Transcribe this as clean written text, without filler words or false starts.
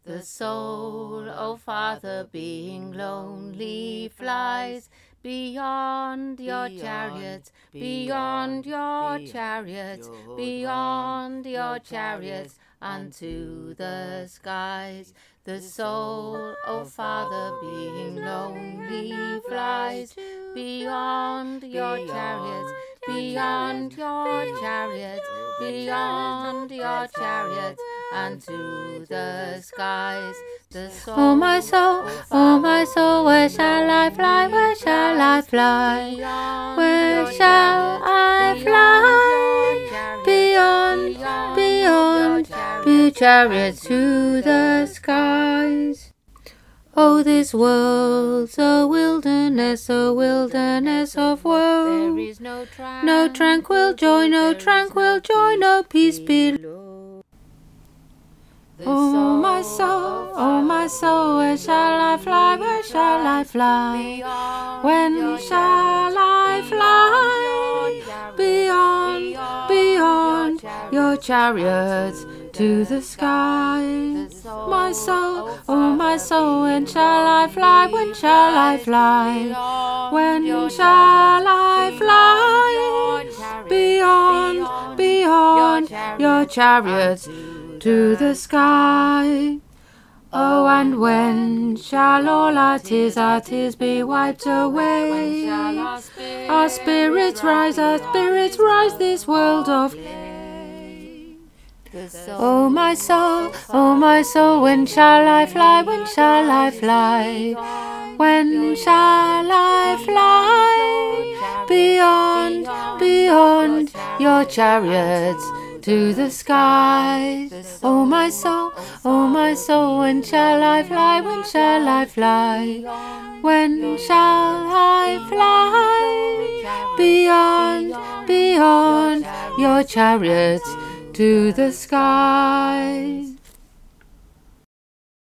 The soul, O Father, being lonely, flies beyond your chariots, beyond your chariots, beyond your chariots, unto the skies. The soul, O Father, being lonely, flies beyond your chariots, beyond your chariots, beyond your chariots, unto the skies. The soul, Oh my soul, where shall I fly? Where shall I fly? Where shall I fly? Beyond your chariots to the skies. Oh, this world's a wilderness of woe. there is no tranquil joy, no peace below. Oh my soul, where shall I fly? Where shall I fly? When shall I fly? Beyond your chariots to the sky. My soul, when shall I fly? When shall I fly? When shall I fly? Beyond your chariots to the sky. Oh, and when shall all our tears be wiped away? Our spirits rise, this world of clay. Oh my soul, when shall I fly? When shall I fly? When shall I fly? Beyond your chariots to the skies. Oh my soul, when shall I fly? When shall I fly? When shall I fly? Beyond your chariots to the skies.